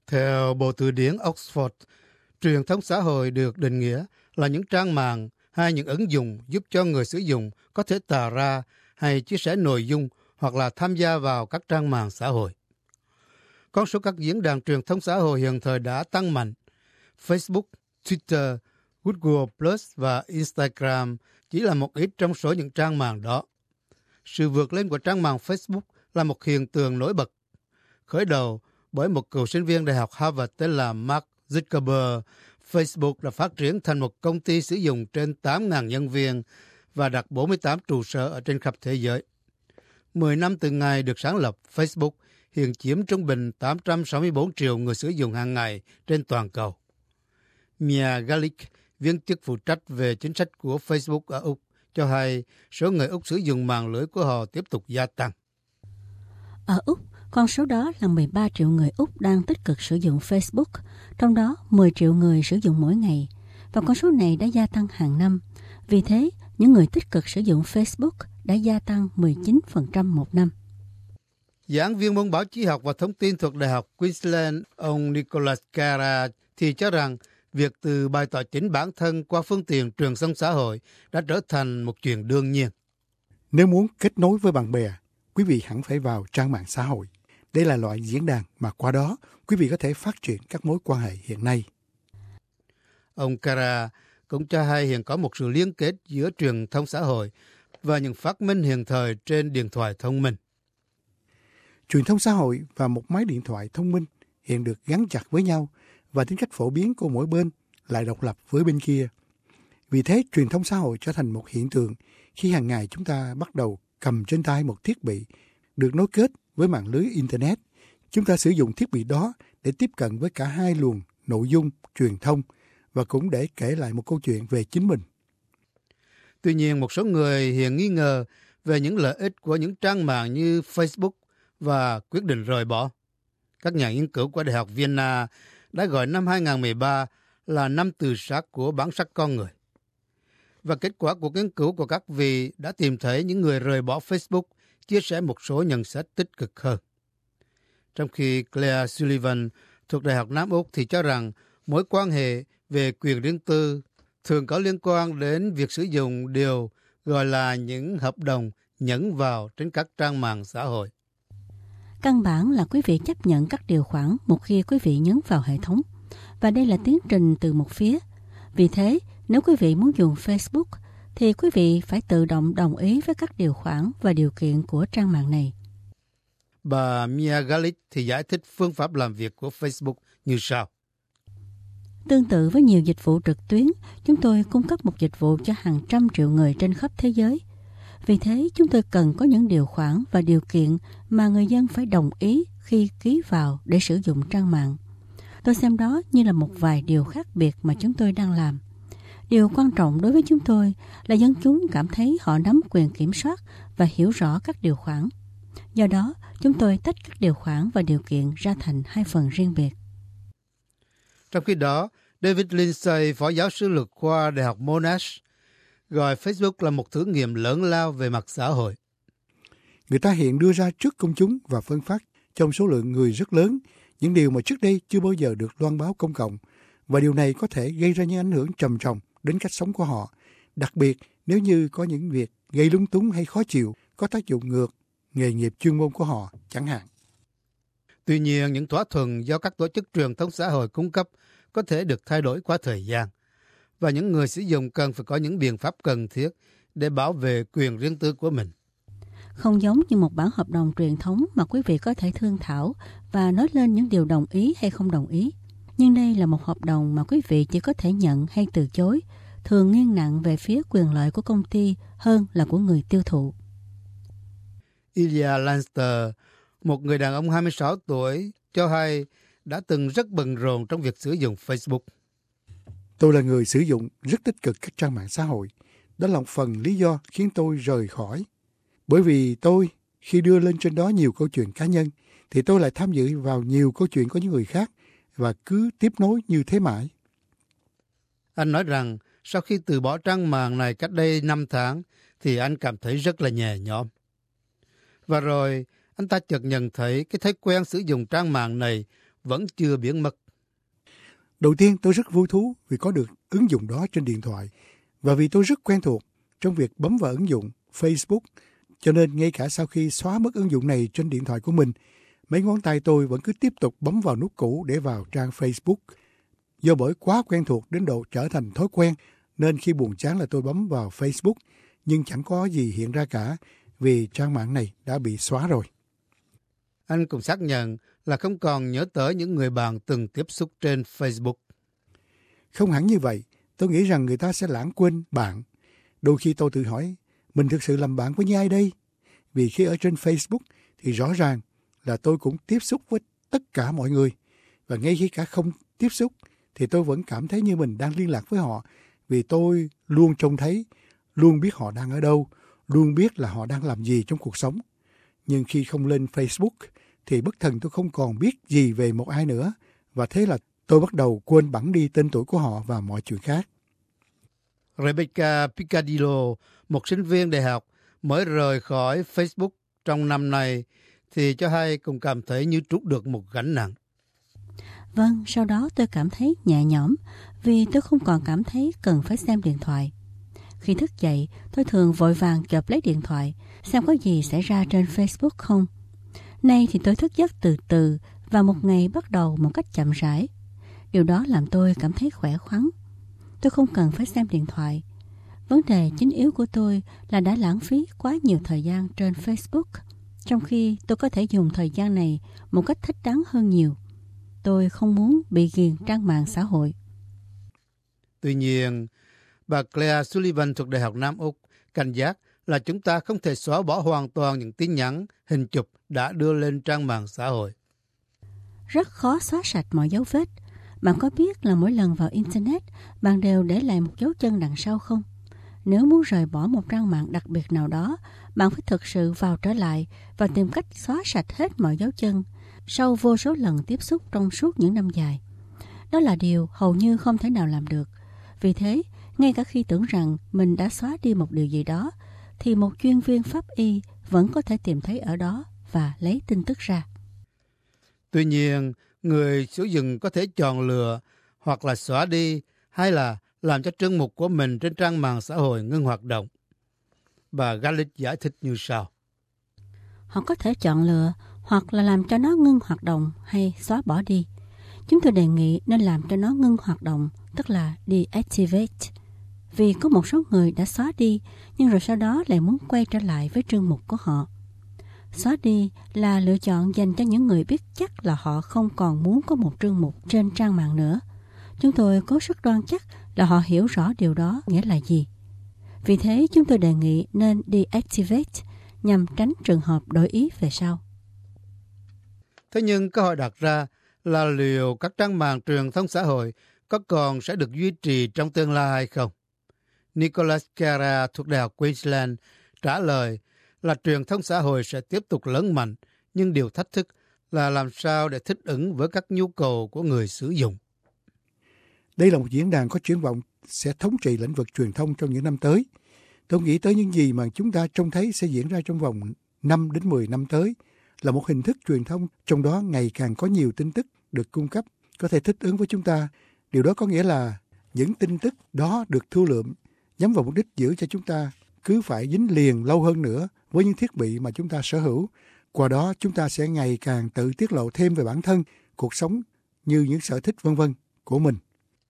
Theo Bộ Từ điển Oxford, truyền thông xã hội được định nghĩa là những trang mạng hay những ứng dụng giúp cho người sử dụng có thể tạo ra hay chia sẻ nội dung hoặc là tham gia vào các trang mạng xã hội. Con số các diễn đàn truyền thông xã hội hiện thời đã tăng mạnh. Facebook, Twitter, Google Plus và Instagram chỉ là một ít trong số những trang mạng đó. Sự vượt lên của trang mạng Facebook là một hiện tượng nổi bật. Khởi đầu bởi một cựu sinh viên Đại học Harvard tên là Mark Zuckerberg, Facebook đã phát triển thành một công ty sử dụng trên 8.000 nhân viên và đặt 48 trụ sở ở trên khắp thế giới. 10 năm từ ngày được sáng lập, Facebook hiện chiếm trung bình 864 triệu người sử dụng hàng ngày trên toàn cầu. Mia Galik, viên chức phụ trách về chính sách của Facebook ở Úc, cho hay số người Úc sử dụng mạng lưới của họ tiếp tục gia tăng. Ở Úc, con số đó là 13 triệu người Úc đang tích cực sử dụng Facebook, trong đó 10 triệu người sử dụng mỗi ngày, và con số này đã gia tăng hàng năm. Vì thế, những người tích cực sử dụng Facebook đã gia tăng 19% một năm. Giảng viên môn báo chí học và thông tin thuộc Đại học Queensland, ông Nicholas Cara thì cho rằng việc từ bày tỏ chính bản thân qua phương tiện truyền thông xã hội đã trở thành một chuyện đương nhiên. Nếu muốn kết nối với bạn bè, quý vị hẳn phải vào trang mạng xã hội. Đây là loại diễn đàn mà qua đó quý vị có thể phát triển các mối quan hệ hiện nay. Ông Cara cũng cho hay hiện có một sự liên kết giữa truyền thông xã hội và những phát minh hiện thời trên điện thoại thông minh. Truyền thông xã hội và một máy điện thoại thông minh hiện được gắn chặt với nhau và tính cách phổ biến của mỗi bên lại độc lập với bên kia. Vì thế, truyền thông xã hội trở thành một hiện tượng khi hàng ngày chúng ta bắt đầu cầm trên tay một thiết bị được nối kết với mạng lưới Internet. Chúng ta sử dụng thiết bị đó để tiếp cận với cả hai luồng nội dung, truyền thông và cũng để kể lại một câu chuyện về chính mình. Tuy nhiên, một số người hiện nghi ngờ về những lợi ích của những trang mạng như Facebook và quyết định rời bỏ. Các nhà nghiên cứu của Đại học Vienna đã gọi năm 2013 là năm tự sát của bản sắc con người. Và kết quả của nghiên cứu của các vị đã tìm thấy những người rời bỏ Facebook chia sẻ một số nhận xét tích cực hơn. Trong khi Claire Sullivan thuộc Đại học Nam Úc thì cho rằng mối quan hệ về quyền riêng tư thường có liên quan đến việc sử dụng điều gọi là những hợp đồng nhấn vào trên các trang mạng xã hội. Căn bản là quý vị chấp nhận các điều khoản một khi quý vị nhấn vào hệ thống. Và đây là tiến trình từ một phía. Vì thế, nếu quý vị muốn dùng Facebook, thì quý vị phải tự động đồng ý với các điều khoản và điều kiện của trang mạng này. Bà Mia Galik thì giải thích phương pháp làm việc của Facebook như sau. Tương tự với nhiều dịch vụ trực tuyến, chúng tôi cung cấp một dịch vụ cho hàng trăm triệu người trên khắp thế giới. Vì thế, chúng tôi cần có những điều khoản và điều kiện mà người dân phải đồng ý khi ký vào để sử dụng trang mạng. Tôi xem đó như là một vài điều khác biệt mà chúng tôi đang làm. Điều quan trọng đối với chúng tôi là dân chúng cảm thấy họ nắm quyền kiểm soát và hiểu rõ các điều khoản. Do đó, chúng tôi tách các điều khoản và điều kiện ra thành hai phần riêng biệt. Trong khi đó, David Lindsay, phó giáo sư luật khoa Đại học Monash, gọi Facebook là một thử nghiệm lớn lao về mặt xã hội. Người ta hiện đưa ra trước công chúng và phân phát trong số lượng người rất lớn những điều mà trước đây chưa bao giờ được loan báo công cộng, và điều này có thể gây ra những ảnh hưởng trầm trọng đến cách sống của họ, đặc biệt nếu như có những việc gây lung túng hay khó chịu, có tác dụng ngược nghề nghiệp chuyên môn của họ chẳng hạn. Tuy nhiên, những thỏa thuận do các tổ chức truyền thông xã hội cung cấp có thể được thay đổi qua thời gian, và những người sử dụng cần phải có những biện pháp cần thiết để bảo vệ quyền riêng tư của mình. Không giống như một bản hợp đồng truyền thống mà quý vị có thể thương thảo và nói lên những điều đồng ý hay không đồng ý. Nhưng đây là một hợp đồng mà quý vị chỉ có thể nhận hay từ chối, thường nghiêng nặng về phía quyền lợi của công ty hơn là của người tiêu thụ. Ilya Lanster, một người đàn ông 26 tuổi, cho hay đã từng rất bận rộn trong việc sử dụng Facebook. Tôi là người sử dụng rất tích cực các trang mạng xã hội. Đó là một phần lý do khiến tôi rời khỏi. Bởi vì tôi, khi đưa lên trên đó nhiều câu chuyện cá nhân, thì tôi lại tham dự vào nhiều câu chuyện của những người khác và cứ tiếp nối như thế mãi. Anh nói rằng sau khi từ bỏ trang mạng này cách đây 5 tháng, thì anh cảm thấy rất là nhẹ nhõm. Và rồi, anh ta chợt nhận thấy cái thói quen sử dụng trang mạng này vẫn chưa biến mất. Đầu tiên, tôi rất vui thú vì có được ứng dụng đó trên điện thoại và vì tôi rất quen thuộc trong việc bấm vào ứng dụng Facebook, cho nên ngay cả sau khi xóa mất ứng dụng này trên điện thoại của mình, mấy ngón tay tôi vẫn cứ tiếp tục bấm vào nút cũ để vào trang Facebook. Do bởi quá quen thuộc đến độ trở thành thói quen, nên khi buồn chán là tôi bấm vào Facebook, nhưng chẳng có gì hiện ra cả vì trang mạng này đã bị xóa rồi. Anh cũng xác nhận là không còn nhớ tới những người bạn từng tiếp xúc trên Facebook. Không hẳn như vậy, tôi nghĩ rằng người ta sẽ lãng quên bạn. Đôi khi tôi tự hỏi, mình thực sự làm bạn với ai đây? Vì khi ở trên Facebook thì rõ ràng là tôi cũng tiếp xúc với tất cả mọi người. Và ngay khi cả không tiếp xúc thì tôi vẫn cảm thấy như mình đang liên lạc với họ. Vì tôi luôn trông thấy, luôn biết họ đang ở đâu, luôn biết là họ đang làm gì trong cuộc sống. Nhưng khi không lên Facebook thì bất thần tôi không còn biết gì về một ai nữa. Và thế là tôi bắt đầu quên bẵng đi tên tuổi của họ và mọi chuyện khác. Rebecca Picadillo, một sinh viên đại học mới rời khỏi Facebook trong năm nay, thì cho hay cũng cảm thấy như trút được một gánh nặng. Vâng, sau đó tôi cảm thấy nhẹ nhõm vì tôi không còn cảm thấy cần phải xem điện thoại. Khi thức dậy, tôi thường vội vàng chộp lấy điện thoại, xem có gì xảy ra trên Facebook không. Nay thì tôi thức giấc từ từ và một ngày bắt đầu một cách chậm rãi. Điều đó làm tôi cảm thấy khỏe khoắn. Tôi không cần phải xem điện thoại. Vấn đề chính yếu của tôi là đã lãng phí quá nhiều thời gian trên Facebook, trong khi tôi có thể dùng thời gian này một cách thích đáng hơn nhiều. Tôi không muốn bị ghiền trang mạng xã hội. Tuy nhiên, bà Claire Sullivan thuộc Đại học Nam Úc cảnh giác là chúng ta không thể xóa bỏ hoàn toàn những tin nhắn, hình chụp đã đưa lên trang mạng xã hội. Rất khó xóa sạch mọi dấu vết. Bạn có biết là mỗi lần vào Internet, bạn đều để lại một dấu chân đằng sau không? Nếu muốn rời bỏ một trang mạng đặc biệt nào đó, bạn phải thực sự vào trở lại và tìm cách xóa sạch hết mọi dấu chân sau vô số lần tiếp xúc trong suốt những năm dài. Đó là điều hầu như không thể nào làm được. Vì thế, ngay cả khi tưởng rằng mình đã xóa đi một điều gì đó, thì một chuyên viên pháp y vẫn có thể tìm thấy ở đó và lấy tin tức ra. Tuy nhiên, người sử dụng có thể chọn lựa hoặc là xóa đi hay là làm cho trang mục của mình trên trang mạng xã hội ngưng hoạt động. Bà Garlic giải thích như sau. Họ có thể chọn lựa hoặc là làm cho nó ngưng hoạt động hay xóa bỏ đi. Chúng tôi đề nghị nên làm cho nó ngưng hoạt động, tức là deactivate. Vì có một số người đã xóa đi, nhưng rồi sau đó lại muốn quay trở lại với chương mục của họ. Xóa đi là lựa chọn dành cho những người biết chắc là họ không còn muốn có một chương mục trên trang mạng nữa. Chúng tôi cố sức đoan chắc là họ hiểu rõ điều đó nghĩa là gì. Vì thế chúng tôi đề nghị nên deactivate nhằm tránh trường hợp đổi ý về sau. Thế nhưng câu hỏi đặt ra là liệu các trang mạng truyền thông xã hội có còn sẽ được duy trì trong tương lai hay không? Nicholas Cara thuộc Đại học Queensland trả lời là truyền thông xã hội sẽ tiếp tục lớn mạnh, nhưng điều thách thức là làm sao để thích ứng với các nhu cầu của người sử dụng. Đây là một diễn đàn có triển vọng sẽ thống trị lĩnh vực truyền thông trong những năm tới. Tôi nghĩ tới những gì mà chúng ta trông thấy sẽ diễn ra trong vòng 5 đến 10 năm tới là một hình thức truyền thông trong đó ngày càng có nhiều tin tức được cung cấp có thể thích ứng với chúng ta. Điều đó có nghĩa là những tin tức đó được thu lượm nhắm vào mục đích giữ cho chúng ta cứ phải dính liền lâu hơn nữa với những thiết bị mà chúng ta sở hữu. Qua đó chúng ta sẽ ngày càng tự tiết lộ thêm về bản thân, cuộc sống như những sở thích v.v. của mình.